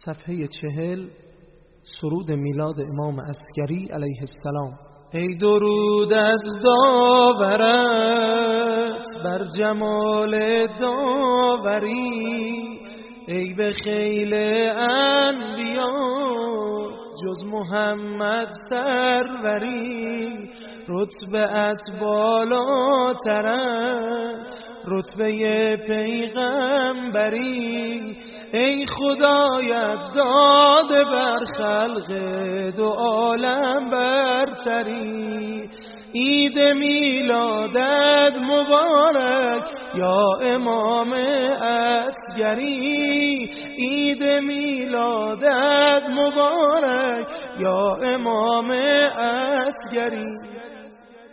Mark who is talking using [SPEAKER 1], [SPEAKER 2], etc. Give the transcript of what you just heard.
[SPEAKER 1] صفحه 40 سرود میلاد امام عسگری علیه السلام. ای درود از داورت بر جمال داوری، ای به خیل انبیات جز محمد سروری، رتبه‌ات بالاتر از رتبه پیغمبری، ای خدایت داده بر خلق دو عالم برتری. عید میلادت مبارک یا امام عسگری، عید میلادت مبارک یا امام عسگری.